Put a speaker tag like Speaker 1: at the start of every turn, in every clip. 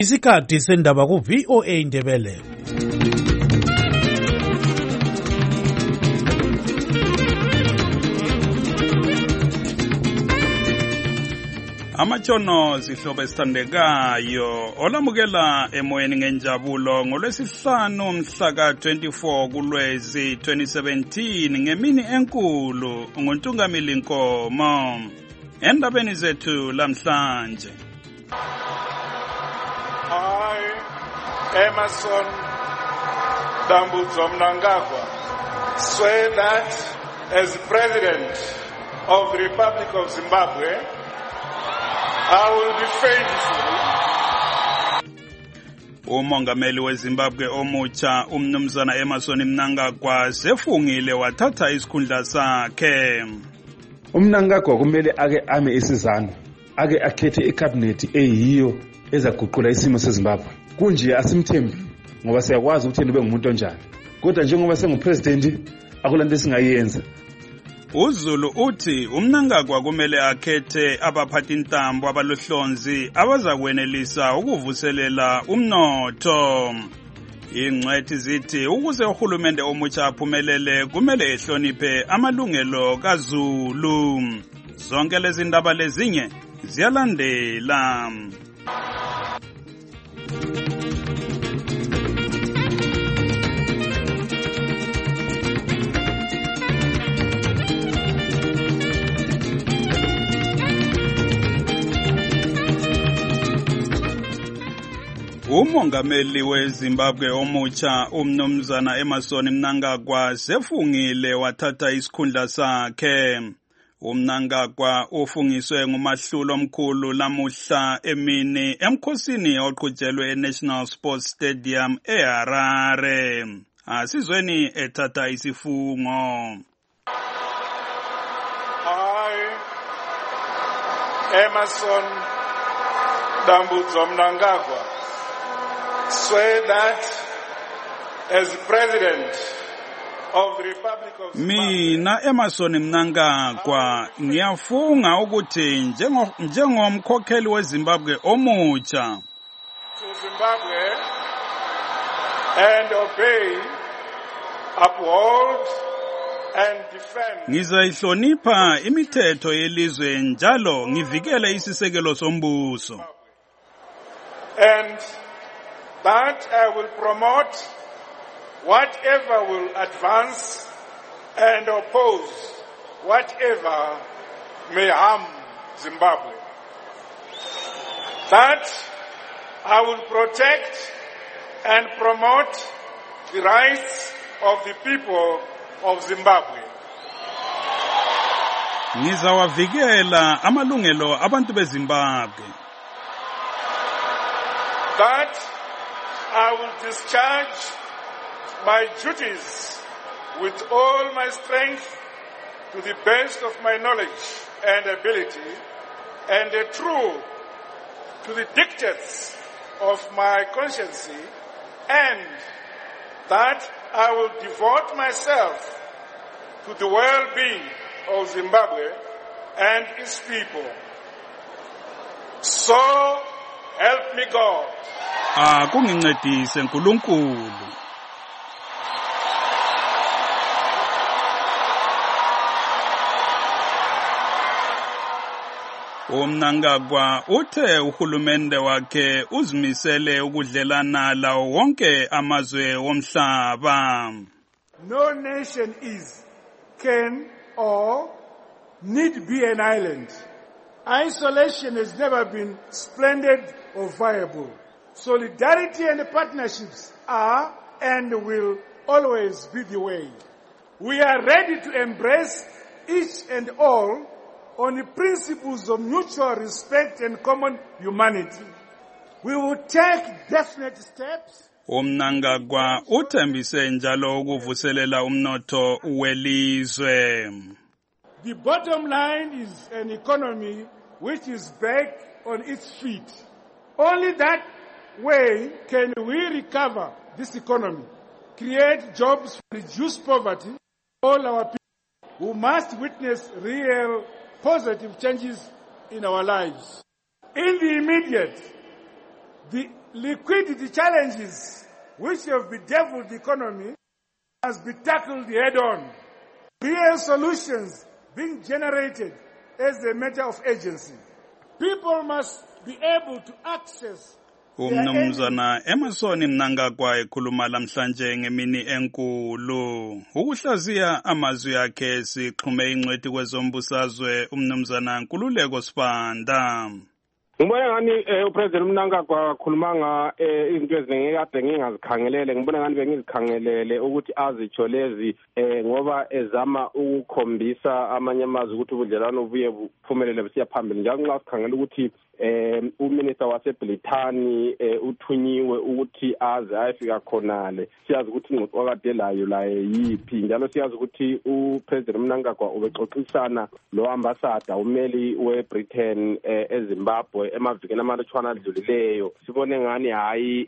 Speaker 1: Isikhathi sendaba ku VOA Indebele.
Speaker 2: Amatshono zihlobo esithandekayo olamukela emoyeni ngenjabulo ngolwesihlanu mhla ka-24 kuLwezi 2017 ngemini enkulu nguNtungamili Nkomo. Endabeni zethu lamhlanje.
Speaker 3: I, Emmerson Dambudzo Mnangagwa, swear that as President of the Republic of Zimbabwe, I will be faithful.
Speaker 2: Umongameli weZimbabwe omutsha umnumzana Emmerson Mnangagwa sefungile wathatha isikhundla sakhe.
Speaker 4: Umnangagwa kumele ake ame isizano, ake akhethe icabinet eyiyo ezaguqula isimo seZimbabwe. Kunje asimthembi ngoba siyakwazi ukuthi ube ngumuntu onjani. Kodwa njengoba sengupresident akulanto esingayenza.
Speaker 2: uZulu uthi uMnangagwa kumele akhethe abaphathi intambo abalohlonzi abazakwenelisa ukuvuselela umnotho. Ingcwethi zithi ukuze uhulumende omutsha aphumelele kumele ehloniphe amalungelo kaZulu. Zonke lezi ndaba lezinye ziyalandela. Umongameli weZimbabwe omutsha umnumzana Emmerson Mnangagwa sefungile wathatha isikhundla sakhe. uMnangagwa ufungiswe ngumahlulo omkhulu lamuhla emini emkhosini oqhutshelwe eNational Sports Stadium eHarare. Asizweni ethatha isifungo.
Speaker 3: I, Emmerson Dambudzo Mnangagwa, swear that as President of the Republic of
Speaker 2: Mina Emmerson Mnangagwa ngiyafunga ukuthi njengomkhokheli weZimbabwe omutsha
Speaker 3: to Zimbabwe and obey, uphold and defend
Speaker 2: ngizayihlonipha imithetho yelizwe njalo ngivikele isisekelo sombuso.
Speaker 3: and that I will promote whatever will advance and oppose whatever may harm Zimbabwe. That I will protect and promote the rights of the people of Zimbabwe.
Speaker 2: Ngizawavikela amalungelo abantu beZimbabwe.
Speaker 3: That I will discharge my duties with all my strength to the best of my knowledge and ability and true to the dictates of my conscience, and that I will devote myself to the well-being of Zimbabwe and its people. So help me God.
Speaker 2: Kungincedise uNkulunkulu. uMnangagwa uthe uhulumende wakhe uzimisele ukudlelana lawo wonke amazwe womhlaba.
Speaker 5: No nation is, can, or need be an island. Isolation has never been splendid or viable. Solidarity and partnerships are and will always be the way. We are ready to embrace each and all on the principles of mutual respect and common humanity. We will take definite steps.
Speaker 2: uMnangagwa uthembise njalo ukuvuselela umnotho welizwe.
Speaker 5: The bottom line is an economy which is back on its feet. Only that way can we recover this economy, create jobs, reduce poverty, all our people who must witness real positive changes in our lives. In the immediate, the liquidity challenges which have bedeviled the economy must be tackled head-on. Real solutions being generated as a matter of urgency. People must be able to access
Speaker 2: Umnumzana Emerson Mnangagwa ekhuluma lamhlanje ngemini enkulu. Ukuhlaziya amazwi akhe sixhume ingcwethi kwezombusazwe umnumzana Nkululeko Sibanda.
Speaker 6: Ngibona ngani uPresident Mnangagwa khulumanga izinto eziningi kade ngingazikhangelele ngibona ngani bengizikhangelele ukuthi azitsho lezi ngoba ezama ukukhombisa amanye amazwi ukuthi ubudlelwano buye buphumelele besiya phambili njalo nxa sikhangela ukuthi uminister waseBrithani uthunyiwe ukuthi aze ayefika khonale siyazi ukuthi ingxoxo kade layo yipi njalo siyazi ukuthi uPresident Mnangagwa ubexoxisana lo ambassador umeli weBritain eZimbabwe emavikeni amalutshwana adlulileyo sibone ngani hayi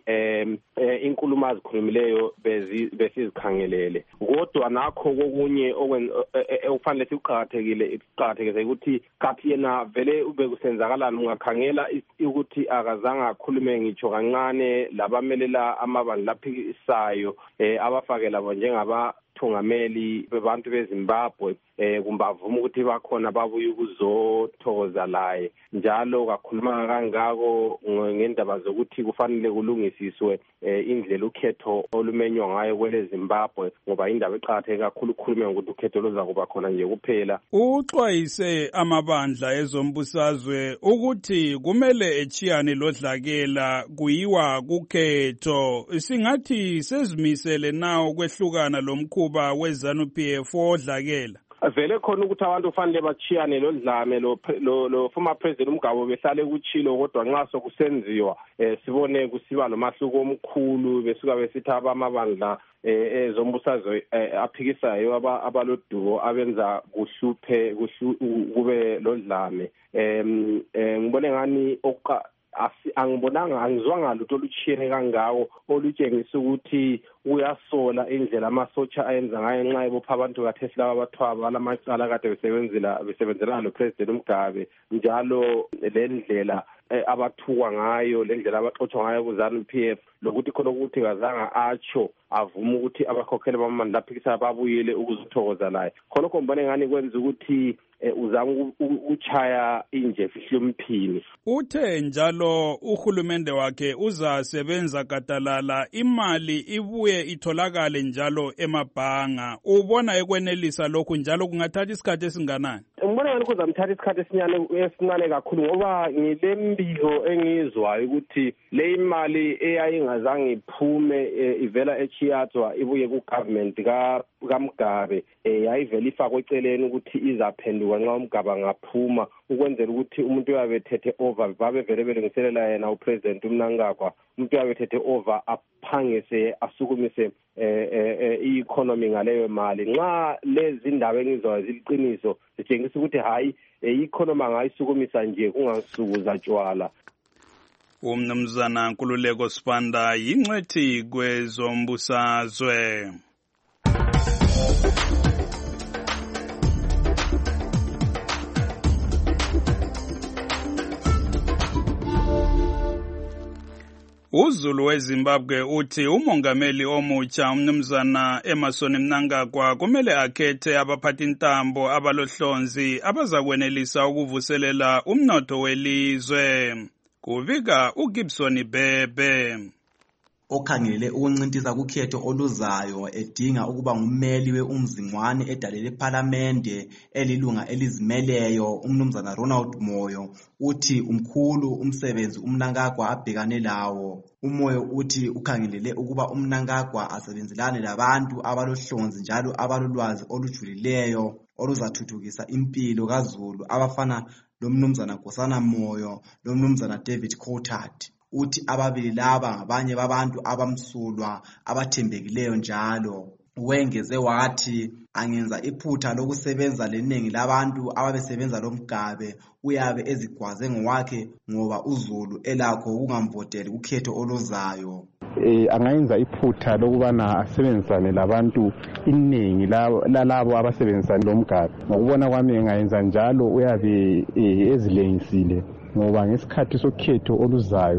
Speaker 6: inkulumo azikhulumileyo besizikhangelele kodwa nakho kokunye okufanele sikuqhakathekise ukuthi kathi yena vele ube kusenzakalana ungakhangela ukuthi akazange akhulume ngitsho kancane labamelela amabandla aphikisayo abafakela njengaba thungameli bebantu beZimbabwe kumbavuma ukuthi bakhona babuye ukuzothokoza laye njalo kakhuluma kangako ngendaba zokuthi kufanele kulungisiswe indlela ukhetho olumenywa ngayo kwele Zimbabwe ngoba indaba eqhatheke kakhulu ukukhuluma ngokuthi ukhetho luza kuba khona nje kuphela.
Speaker 2: Uxwayise amabandla ezombusazwe ukuthi kumele echiyane lodlakela kuyiwa kukhetho singathi sezimisele nawo kwehlukana lomkhuba weZANU-PF odlakela.
Speaker 6: Vele khona ukuthi abantu kufanele bachiyane lodlame lo former president uMgabo behlale kuchilo kodwa nxa sokusenziwa sibone kusiba lomahluko omkhulu besuka besithaba amabandla ezombusazwe aphikisayo abalodumo abenza kuhluphe kube lodlame ngibone ngani angizwanga lutho oluchiyene kangako olutshengisa ukuthi uyasola indlela amasotsha ayenza ngayo nxa ebopha abantu kathesi laba abathwaba lamacala kade besebenzela lo President uMgabe njalo le ndlela abathukwa ngayo le ndlela abaxothwa ngayo kuZANU-PF lokuthi khona ukuthi kazanga atsho avuma ukuthi abakhokheli bamandla aphikisa babuyele ukuzothokoza laye khonokho mbone ngani kwenza ukuthi uzama uchaya inje fihlumphini.
Speaker 2: Uthe njalo uhulumende wakhe uzasebenza gadalala imali ibuye itholakale njalo emabhanga. Ubona ekwenelisa lokhu njalo kungathatha isikhathi esinganani?
Speaker 6: Ngibona ngani kuzamthatha isikhathi esincane kakhulu ngoba ngilembiko engizwayo ukuthi le imali eyayingazange iphume ivela eChiyathwa ibuye kugovernment kaMgabe yayivela ifakwe eceleni ukuthi izaphenduka nxa uMgabe angaphuma ukwenzela ukuthi umuntu uyabethethe over babe vele belungiselela yena uPresident uMnangagwa umuntu uyabethethe over aphangise asukumise i-economy ngaleyo mali nxa lezi ndaba engizwa ziliqiniso zitshengisa ukuthi hayi i-economy angayisukumisa nje kungasukuza tshwala.
Speaker 2: Umnumzana Nkululeko Sibanda yingcwethi kwezombusazwe. uZulu weZimbabwe uthi umongameli omutsha umnumzana Emerson Mnangagwa kumele akhethe abaphathintambo abalohlonzi abazakwenelisa ukuvuselela umnotho welizwe. Kuvika uGibson Bebe.
Speaker 7: Okhangele ukuncintisa kukhetho oluzayo edinga ukuba ngummeli weumzingwane edalele eParliamente elilunga elizimeleyo umnumzana Ronald Moyo uthi umkhulu umsebenzi uMnangagwa abhekane lawo. Umoyo uthi ukhangelele ukuba uMnangagwa asebenzelane labantu abalohlonzi njalo abalolwazi olujulileyo oluzathuthukisa impilo kaZulu abafana lomnumzana Nkosana Moyo lomnumzana David Coulthard. Uthi ababili laba ngabanye babantu abamsulwa abathembekileyo njalo. Wengeze wathi angenza iphutha lokusebenza leningi labantu ababesebenza loMgabe uyabe ezigwaze ngowakhe ngoba uZulu elakho ukungamvoteli ukhetho oluzayo.
Speaker 4: Angayenza iphutha lokubana asebenzisane labantu iningi lalabo abasebenzisana loMgabe. Ngokubona kwami engayenza njalo uyabe ezilengisile ngoba ngesikhathi sokhetho oluzayo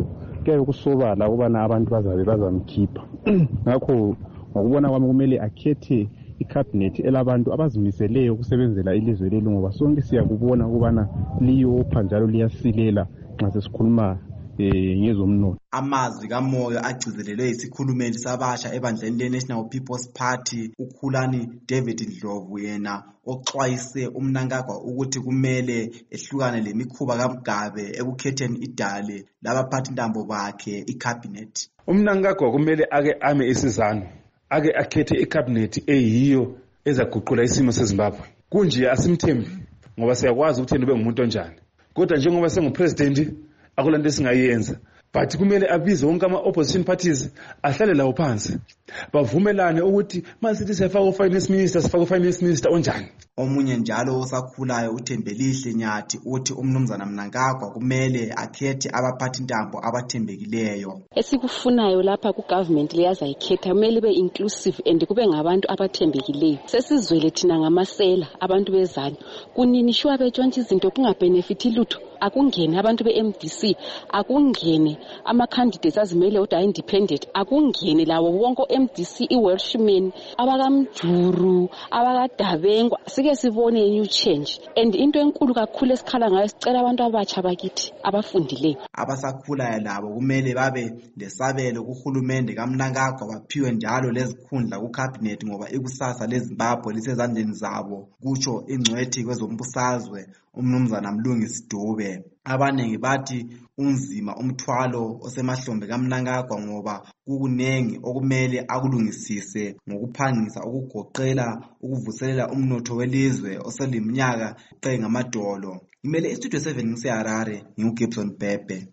Speaker 8: kuyabe kusobala ukubana abantu bazamkhipha ngakho ngokubona kwami kumele akhethe ikhabhinethi elabantu abazimiseleyo ukusebenzela ilizwe leli ngoba sonke siyakubona ukubana liyopha njalo liyasilela nxa sesikhuluma ngezomnotho.
Speaker 7: Amazwi kaMoyo agcizelelwe yisikhulumeli sabasha ebandleni le-National People's Party uKhulani David Ndlovu, yena oxwayise uMnangagwa ukuthi kumele ehlukane lemikhuba kaMgabe ekukhetheni idale labaphathintambo bakhe ikhabhinethi.
Speaker 4: uMnangagwa kumele ake ame isizano, ake akhethe ikhabhinethi eyiyo ezaguqula isimo seZimbabwe. Kunje asimthembi ngoba siyakwazi ukuthi yena ube ngumuntu onjani, kodwa njengoba sengupresident akulanto esingayenza, but kumele abize wonke ama-opposition parties ahlale lawo phansi bavumelane ukuthi masithi siyafaka u-finance minister sifaka u-finance minister onjani.
Speaker 7: Omunye njalo osakhulayo uThembelihle Nyathi uthi umnumzana Mnangagwa kumele akhethe abaphathintambo abathembekileyo.
Speaker 9: Esikufunayo lapha ku-government leyaza ikhetha kumele ibe inclusive and kube ngabantu abathembekileyo. Sesizwele thina ngamasela abantu bezana kuninishiwa betshontsha izinto kungabenefithi lutho. Akungene abantu be-MDC, akungene ama-candidates azimele odwa independent, akungene lawo wonke MDC i-Welshman, abakamjuru, abakadabengwa. Sike sibone new change and into enkulu kakhulu esikhala ngayo sicela abantu abatsha bakithi abafundileyo.
Speaker 7: Abasakhulayo labo kumele babe lesabelo kuhulumende kaMnangagwa baphiwe njalo lezikhundla ku-cabinet ngoba ikusasa leZimbabwe lisezandleni zabo, kutsho ingcwethi kwezombusazwe umnumzana Mlungisi Dube. Abanengi bathi unzima umthwalo osemahlombe kaMnangagwa ngoba kukunengi okumele akulungisise ngokuphangisa ukugoqela ukuvuselela umnotho welizwe oseliminyaka ngamadolo. Imele iStudio 7 ngiseHarare, nginguGibson Bhebhe.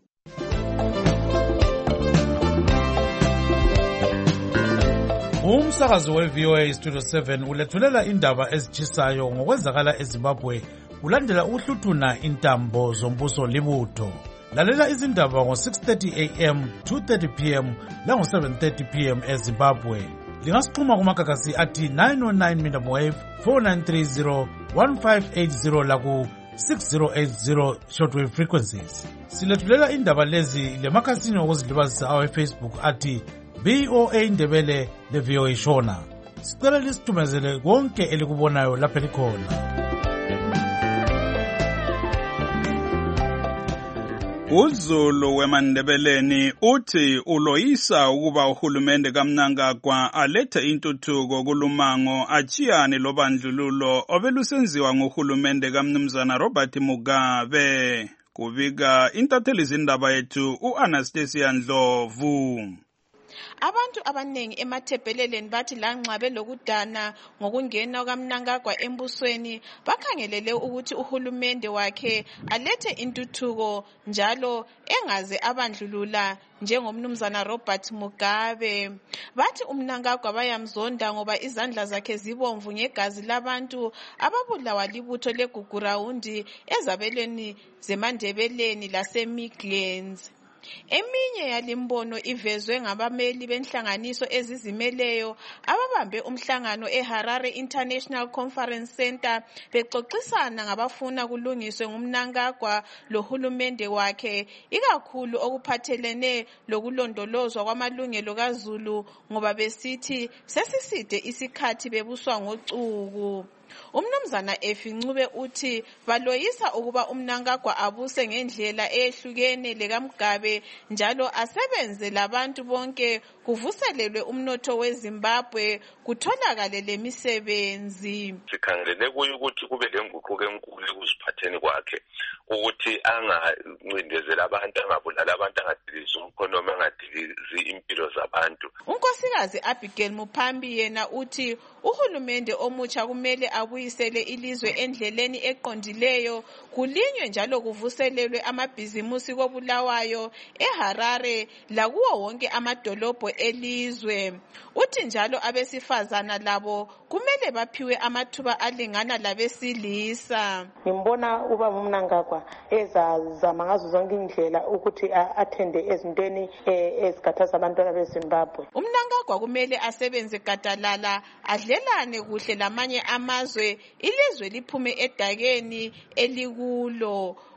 Speaker 1: Umsakazo we-VOA Studio 7 ulethulela indaba ezitshisayo ngokwenzakala eZimbabwe ulandela uhluthuna intambo zombuso libutho. Lalela izindaba ngo-6:30 AM, 2:30 PM lango-7:30 PM eZimbabwe. Lingasixhuma kumagagasi athi 909 medium wave 4930 1580 laku 6080 shortwave frequencies. Silethulela indaba lezi lemakhasini okuzilibazisa awe-Facebook athi VOA Ndebele le-VOA Shona. Sicela lisithumezele konke elikubonayo lapha likhona.
Speaker 2: uZulu weMandebeleni uthi uloyisa ukuba uhulumende kaMnangagwa alethe intuthuko kulumango achiyane lobandlululo obelusenziwa nguhulumende kaMnumzana Robert Mugabe. Kubika intatheli zindaba yethu uAnastasia Ndlovu.
Speaker 10: Abantu abanengi emathebheleleni bathi lanxa belokudana ngokungena kaMnangagwa embusweni bakhangelele ukuthi uhulumende wakhe alethe intuthuko njalo engaze abandlulula njengomnumzana Robert Mugabe. Bathi uMnangagwa bayamzonda ngoba izandla zakhe zibomvu ngegazi labantu ababulawa libutho leGugurawundi ezabelweni zeMandebeleni laseMidlands. Eminye yalimbono ivezwe ngabameli benhlanganiso ezizimeleyo ababambe umhlangano eHarare International Conference Center bexoxisana ngabafuna kulungiswe nguMnangagwa lohulumende wakhe, ikakhulu okuphathelene lokulondolozwa kwamalungelo kaZulu ngoba besithi sesiside isikhathi bebuswa ngocuku. Umnumzana Efincube uthi baloyisa ukuba uMnangagwa abuse ngendlela eyehlukene lekaMgabe njalo asebenze labantu bonke kuvuselelwe umnotho weZimbabwe kutholakale lemisebenzi.
Speaker 11: Sikhangelele kuyo ukuthi kube lenguquko enkulu ekuziphatheni kwakhe, ukuthi angancindezela abantu, angabulala abantu, angadilizi umkhonomi, angadilizi impilo zabantu.
Speaker 10: Unkosikazi Abigail Muphambi yena uthi uhulumende omutsha kumele abuyisele ilizwe endleleni eqondileyo, kulinywe njalo kuvuselelwe amabhizimusi koBulawayo, eHarare lakuwo wonke amadolobho elizwe. Uthi njalo abesifazana labo kumele baphiwe amathuba alingana labesilisa.
Speaker 12: Ngimbona ubaba uMnangagwa ezazama ngazo zonke indlela ukuthi athende ezintweni ezikhathaza abantwana beZimbabwe.
Speaker 10: uMnangagwa kumele asebenze gadalala, adlelane kuhle lamanye amazwe, ilizwe liphume edakeni elikulo.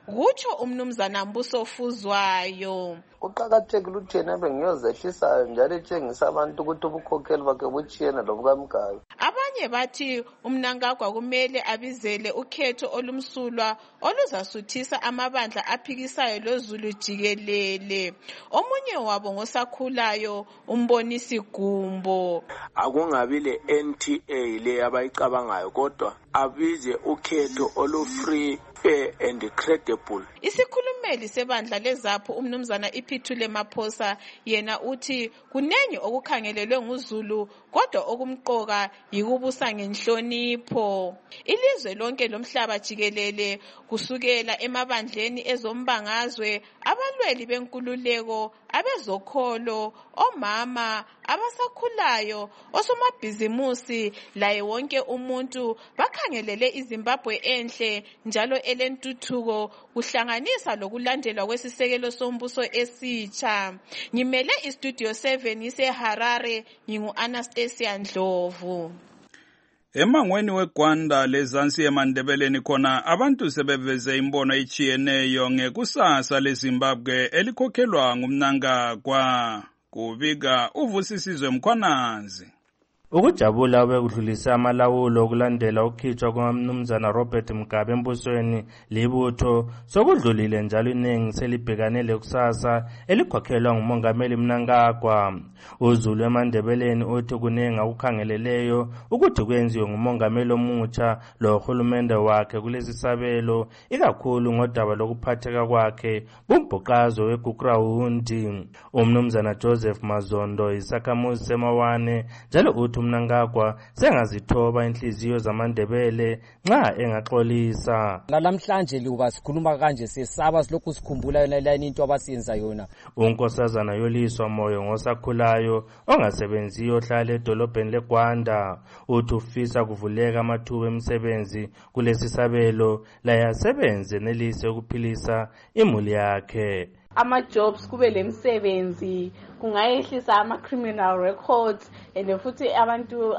Speaker 10: kutsho umnumzana Mbuso Fuzwayo.
Speaker 13: Kuqakathekile ukuthi yena bengiyozehlisayo njalo etshengisa abantu ukuthi ubukhokheli bakhe butshiyene lobukaMgayo.
Speaker 10: Abanye bathi uMnangagwa kumele abizele ukhetho olumsulwa oluzasuthisa amabandla aphikisayo loZulu jikelele. Omunye wabo ngosakhulayo uMbonisi Gumbo.
Speaker 14: Akungabi le NTA le abayicabangayo kodwa abize ukhetho olu-free, fair and credible.
Speaker 10: Isikhulumeli sebandla leZAPHU umnumzana Iphithule Maphosa yena uthi kunengi okukhangelelwe nguZulu kodwa okumqoka yikubusa ngenhlonipho. Ilizwe lonke lomhlaba jikelele kusukela emabandleni ezombangazwe, abalweli benkululeko, abezokholo, omama, abasakhulayo, osomabhizimusi laye wonke umuntu bakhangelele iZimbabwe enhle njalo elentuthuko kuhlanganisa lokulandelwa kwesisekelo sombuso esitsha. Ngimele iStudio 7 iseHarare, ngingu-Anastasia Ndlovu.
Speaker 2: Emangweni weGwanda lezansi eMandebeleni khona abantu sebeveze imbono etshiyeneyo ngekusasa leZimbabwe elikhokhelwa nguMnangagwa. Kubika uVusisizwe Mkhwanazi.
Speaker 15: Ukujabula bekudlulisa amalawulo okulandela ukukhitshwa kwaMnumzana Robert Mugabe embusweni libutho sokudlulile njalo iningi selibhekane lekusasa elikhokhelwa ngumongameli Mnangagwa. uZulu eMandebeleni uthi kuningi akukhangeleleyo ukuthi kwenziwe ngumongameli omutsha lohulumende wakhe kulesi sabelo, ikakhulu ngodaba lokuphatheka kwakhe bumbhuqazo weGugurawundi. Umnumzana Joseph Mazondo isakhamuzi semawane njalo uthi uMnangagwa sengazithoba inhliziyo zamaNdebele nxa engaxolisa.
Speaker 16: Namhlanje luba sikhuluma kanje sesaba silokhu sikhumbula yona lani into abasenza yona.
Speaker 15: Unkosazana Yoliswa Moyo ngosakhulayo ongasebenziyo ohlala edolobheni leGwanda uthi ufisa kuvuleka amathuba emisebenzi kulesi sabelo la yasebenze nelise ukuphilisa imuli yakhe.
Speaker 17: Ama-jobs kube lemsebenzi kungayehlisa ama-criminal records and futhi abantu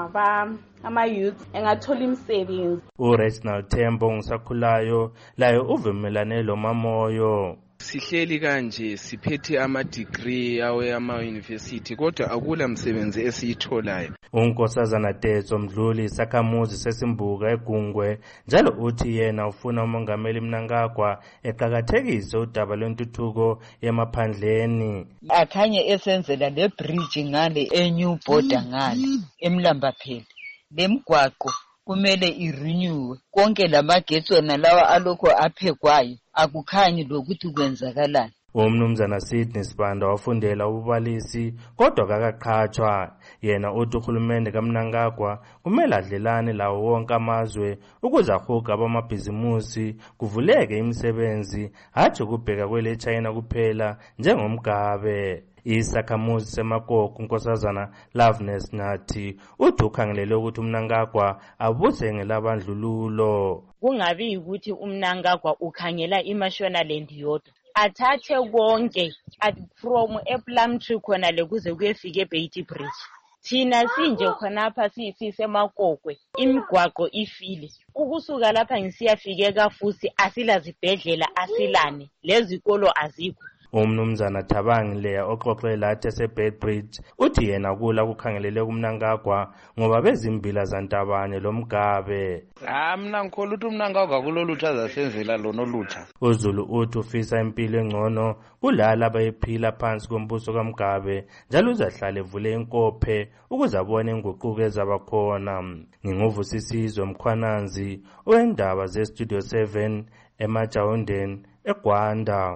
Speaker 17: ama-youth engathola imisebenzi.
Speaker 15: uReginald Tembo ngisakhulayo layo uvumelane lo Mamoyo.
Speaker 18: Sihleli kanje siphethe ama-degree awe ama-university kodwa akula msebenzi esiyitholayo.
Speaker 15: Unkosazana Tetso Mdluli isakhamuzi sesimbuka eGungwe njalo uthi yena ufuna umongameli Mnangagwa eqakathekise udaba lwentuthuko yemaphandleni.
Speaker 19: Akhanye esenzela le bridge ngale eNew Border ngale eMlambapheli. Lemgwaqo kumele irenew konke lamagetsi wona lawa alokho aphekwayo akukhanyi lokuthi kwenzakalani.
Speaker 15: Umnumzana Sydney Sibanda wafundela ububalisi kodwa kakaqhatshwa. Yena uthi uhulumende kaMnangagwa kumele adlelane lawo wonke amazwe ukuze ahuga abamabhizimusi kuvuleke imisebenzi hatshi kubheka kwele China kuphela njengomgabe. Isakhamuzi seMakoko unkosazana Loveness Nathi uthi ukhangelele ukuthi uMnangagwa abuse ngelabandlululo.
Speaker 20: Kungabi ukuthi uMnangagwa ukhangela iMashonaland yodwa, athathe konke from ePlumtree khona lekuze kuyefika eBeit Bridge. Thina sinje khonapha sisemakokwe imigwaqo ifile ukusuka lapha ngisiyafika futhi asilazibhedlela asilane lezikolo azikho.
Speaker 15: Umnumzana Thabangi Leya oxoxela athe eBedbridge uthi yena kula kukhangelele kuMnangagwa ngoba bezimbila zantabane lomgabe.
Speaker 18: Mina ngikholwa ukuthi uMnangagwa kulolutha zasenzela lona olutha.
Speaker 15: uZulu uthi ufisa impilo engcono kulala abayiphila phansi kombuso kaMgabe njalo uzahlala evule inkophe ukuze abone inguquko ezabakhona. Nginguvusisizwe Mkhwananzi wendaba zeStudio 7 eMajawundeni eGwanda.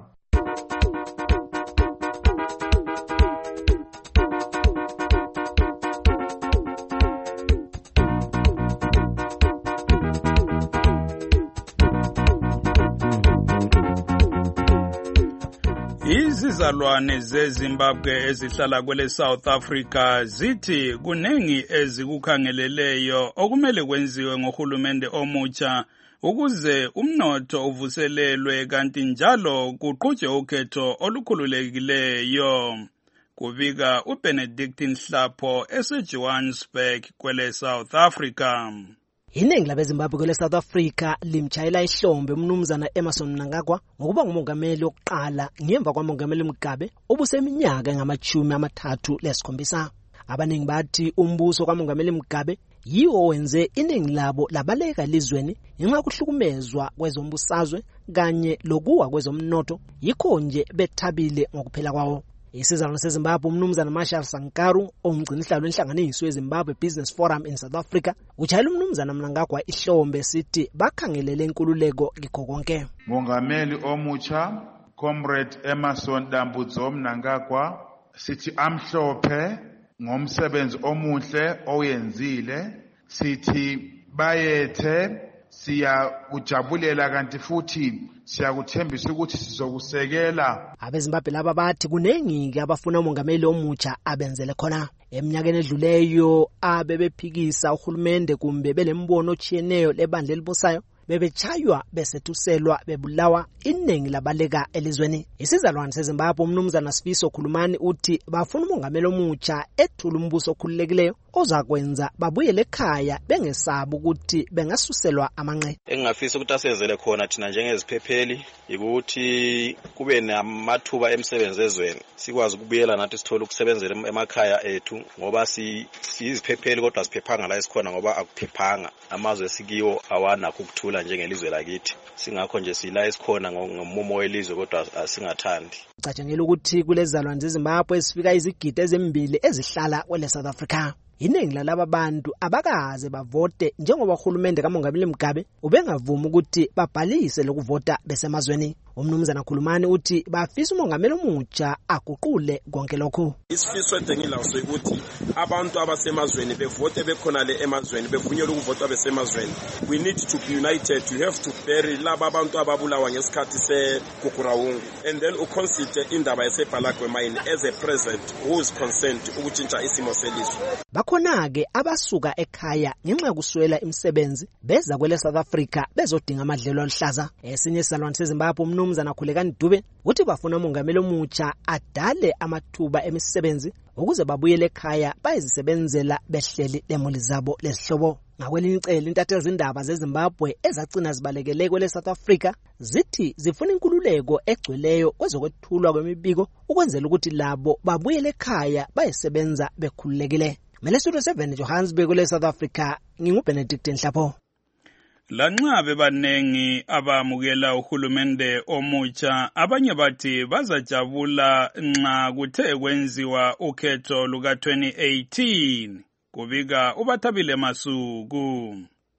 Speaker 2: Izizalwane zeZimbabwe ezihlala kwele South Africa zithi kunengi ezikukhangeleleyo okumele kwenziwe ngohulumende omutsha ukuze umnotho uvuselelwe kanti njalo kuqhutshwe ukhetho olukhululekileyo. Kubika uBenedict Nhlapho eseJohannesburg kwele South Africa.
Speaker 21: Iningi labeZimbabwe kwele South Africa limtshayela ihlombe umnumzana Emmerson Mnangagwa ngokuba ngumongameli wokuqala ngemva kwamongameli Mugabe obuseminyaka engama-37. Abaningi bathi umbuso kamongameli Mugabe yiwo wenze iningi labo labaleka elizweni ngenxa yokuhlukumezwa kwezombusazwe kanye lokuwa kwezomnotho, yikho nje bethabile ngokuphela kwawo. Isizalwane seZimbabwe umnumzana Marshall Sankaru ongumgcinisihlalo wenhlanganiso yeZimbabwe Business Forum in South Africa utshayela umnumzana Mnangagwa ihlombe sithi bakhangelele inkululeko kikho konke.
Speaker 22: Mongameli omutsha Comrade Emmerson Dambudzo Mnangagwa sithi amhlophe ngomsebenzi omuhle oyenzile, sithi bayethe siyakujabulela kanti futhi siyakuthembisa ukuthi sizokusekela.
Speaker 21: AbeZimbabwe laba bathi kunengi abafuna umongameli omutsha abenzele khona. Eminyakeni edluleyo abebephikisa uhulumende kumbe belembono ochiyeneyo lebandla elibusayo bebechaywa besethuselwa bebulawa iningi labaleka elizweni. Isizalwane seZimbabwe umnumzana Sifiso Khulumani uthi bafuna umongameli omutsha ethula umbuso okhululekileyo ozakwenza babuyele ekhaya bengesaba ukuthi bengasuselwa amanqe.
Speaker 23: Engingafisa ukuthi asenzele khona thina njengeziphepheli ukuthi kube namathuba emisebenzi ezweni, sikwazi ukubuyela nathi sithole ukusebenzela emakhaya ethu, ngoba siziphepheli kodwa siphephanga la esikhona ngoba akuphephanga. Amazwe sikiwo awanakho ukuthula njengelizwe lakithi, singakho nje sila esikhona ngomumo welizwe kodwa asingathandi.
Speaker 21: Catshangela ukuthi kulezizalwane zeZimbabwe ezifika izigidi ezimbili ezihlala kwele South Africa. Iningi lalaba bantu abakaze bavote njengoba uhulumende kamongameli Mugabe ubengavuma ukuthi babhalise lokuvota besemazweni. Umnumzana Khulumani uthi bafisa umongameli omutsha aguqule konke lokho.
Speaker 24: Isifiso edengilawuse ukuthi abantu abasemazweni bevote bekhona le emazweni bevunyelwe ukuvota besemazweni. We need to be united. You have to bury laba abantu ababulawa ngesikhathi seGugurawungu, and then uconsider indaba yesebhalagwe mine as a president who is concerned ukutshintsha isimo selizwe.
Speaker 21: Bakhona ke abasuka ekhaya ngenxa yokuswela imisebenzi beza kwele South Africa bezodinga amadlelo aluhlaza. Esinye isizalwane seZimbabwe umnumzana Khulekani Dube uthi bafuna umongameli omutsha adale amathuba emisebenzi ukuze babuyele ekhaya bayizisebenzela behleli lemuli zabo lezihlobo. Ngakwelinye icele intatheli zindaba zeZimbabwe ezacina zibalekele kwele South Africa zithi zifuna inkululeko egcweleyo kwezokwethulwa kwemibiko ukwenzela ukuthi labo babuyele ekhaya bayisebenza bekhululekile. Melestudio 7 Johannesburg kwele South Africa, nginguBenedict Nhlapho.
Speaker 2: Lanxa bebanengi abamukela uhulumende omutsha, abanye bathi bazajabula nxa kuthe kwenziwa ukhetho luka 2018. Kubika uBathabile Masuku.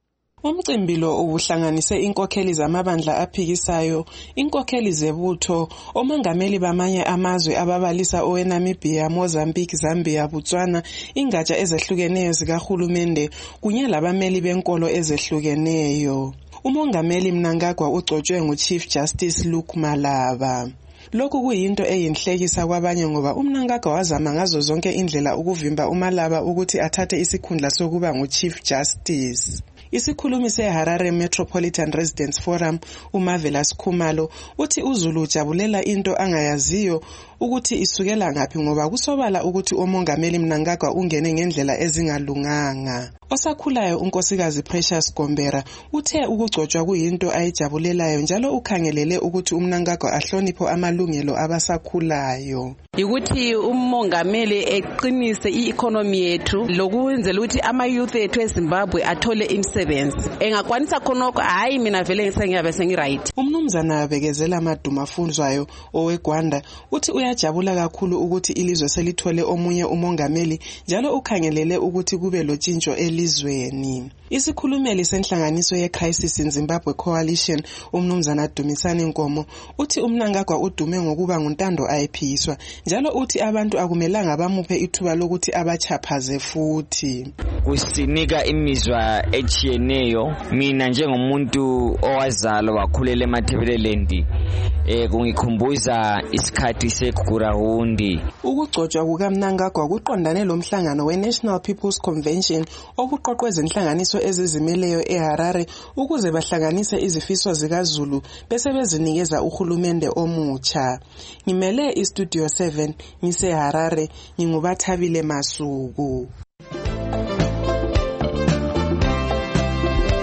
Speaker 25: Umcimbi lo ubuhlanganise inkokheli zamabandla aphikisayo, inkokheli zebutho, omongameli bamanye amazwe ababalisa oweNamibia, Mozambique, Zambia, Botswana, ingatsha ezehlukeneyo zikahulumende kunye labameli benkolo ezehlukeneyo. Umongameli Mnangagwa ugcotshwe nguChief Justice Luke Malaba. Lokhu kuyinto eyinhlekisa kwabanye ngoba uMnangagwa wazama ngazo zonke indlela ukuvimba uMalaba ukuthi athathe isikhundla sokuba nguChief Justice. Isikhulumi seHarare Metropolitan Residents Forum uMarvelous Khumalo uthi uZulu ujabulela into angayaziyo ukuthi isukela ngaphi ngoba kusobala ukuthi umongameli Mnangagwa ungene ngendlela ezingalunganga. Osakhulayo unkosikazi Precious Gombera uthe ukugcotshwa kuyinto ayijabulelayo njalo ukhangelele ukuthi uMnangagwa ahloniphe amalungelo abasakhulayo.
Speaker 26: Ukuthi umongameli eqinise i-economy yethu lokwenzela ukuthi ama-youth ethu eZimbabwe athole imisebenzi. Engakwanisa khonoko hayi mina vele ngisengiyabe sengiright.
Speaker 25: Umnumzana abekezela Maduma Funzwayo oweGwanda uthi uyajabula kakhulu ukuthi ilizwe selithole omunye umongameli njalo ukhangelele ukuthi kube lotshintsho elizweni. Isikhulumeli senhlanganiso ye-Crisis in Zimbabwe Coalition umnumzana Dumisani Nkomo uthi uMnangagwa udume ngokuba nguntando ayiphikiswa njalo uthi abantu akumelanga bamuphe ithuba lokuthi abachaphaze futhi.
Speaker 27: Kusinika imizwa echiyeneyo, mina njengomuntu owazalwa wakhulela eMatabeleland kungikhumbuza isikhathi seGugurawundi.
Speaker 25: Ukugcotshwa kukaMnangagwa kuqondane lomhlangano we-National People's Convention obuqoqwe zenhlanganiso ezizimeleyo eHarare ukuze bahlanganise izifiso zikaZulu bese bezinikeza uhulumende omutsha. Ngimele iStudio 7 ngiseHarare, nginguBathabile Masuku.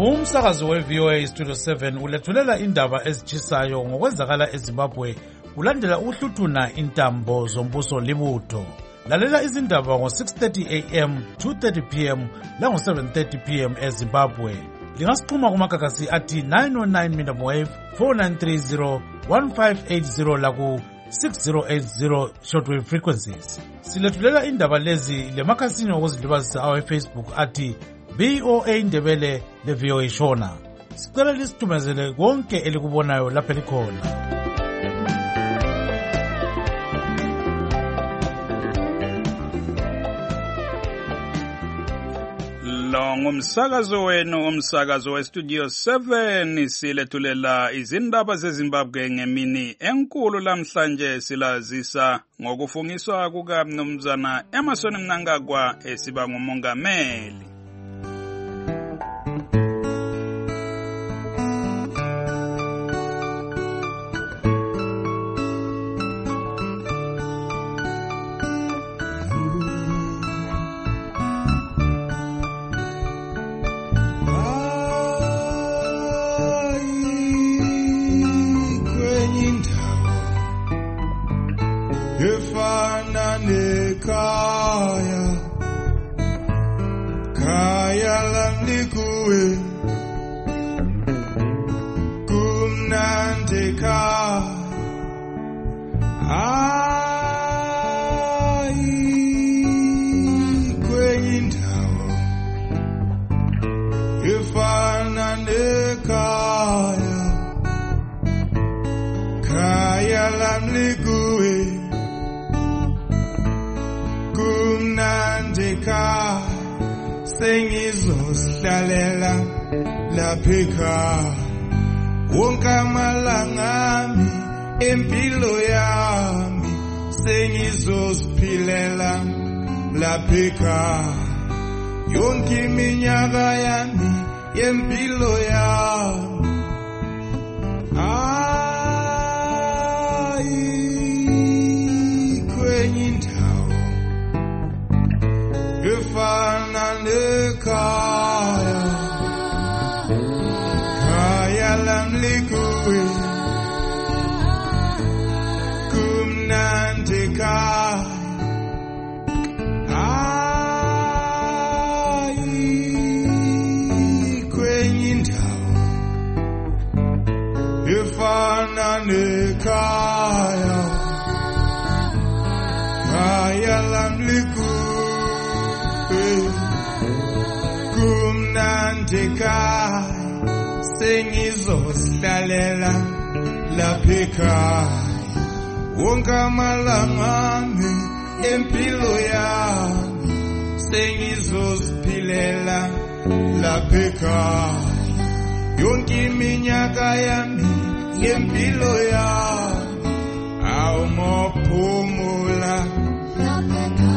Speaker 1: Umsakazo we-VOA Studio 7 ulethulela indaba ezitshisayo ngokwenzakala eZimbabwe ulandela uhluthuna intambo zombuso libutho. Lalela izindaba ngo-6:30 AM, 2:30 PM lango-7:30 PM eZimbabwe. Lingasixhuma kumagagasi athi 909 medium wave 4930 1580 laku 6080 shortwave frequencies. Silethulela indaba lezi lemakhasini okuzilibazisa awe-Facebook athi VOA Ndebele le-VOA Shona. Sicela lisithumezele konke elikubonayo lapha likhona.
Speaker 2: Ngumsakazo wenu, umsakazo westudio 7 silethulela izindaba zeZimbabwe ngemini enkulu lamhlanje silazisa ngokufungiswa kukaMnumzana Emmerson Mnangagwa esiba ngumongameli.
Speaker 3: Sengizohlalela lapheka wonke amalangami empilo yami sengizoziphilela lapheka yonke iminyaka yami yempilo yami kwenye indawo efana nekhaya khaya lami likuwe kumnandi ekhaya kwenye indawo efana nekhaya khaya lami likuwe kumnandi ekhaya sengizohlalela lapheka wonke amalangami empilo yami sengizoziphilela lapheka yonke iminyaka yami yempilo yami awumophumula lapheka.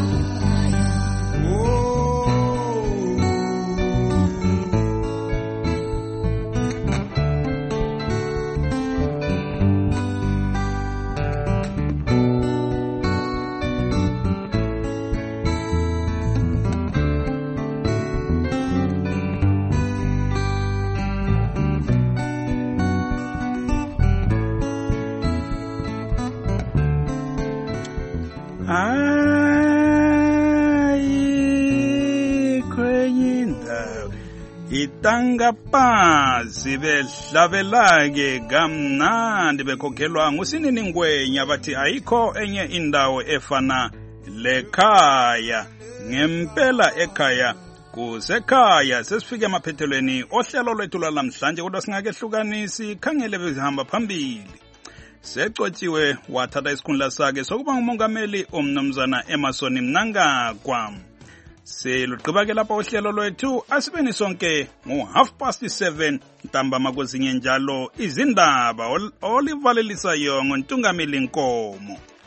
Speaker 2: Itangapazi behlabelake kamnandi bekhokhelwa nguSinini Ngwenya bathi ayikho enye indawo efana lekhaya ngempela ekhaya kusekhaya. Sesifike emaphethelweni ohlelo lwethu lwalamhlanje kodwa singakehlukanisi khangele bezihamba phambili. Secotshiwe wathatha isikhundla sakhe sokuba ngumongameli uMnumzana Emmerson Mnangagwa. Siluqhubeke lapha uhlelo lwethu asibeni sonke ngo7:30 ntambama kwezinye njalo izindaba olivalelisa yonke uNtungameli Nkomo.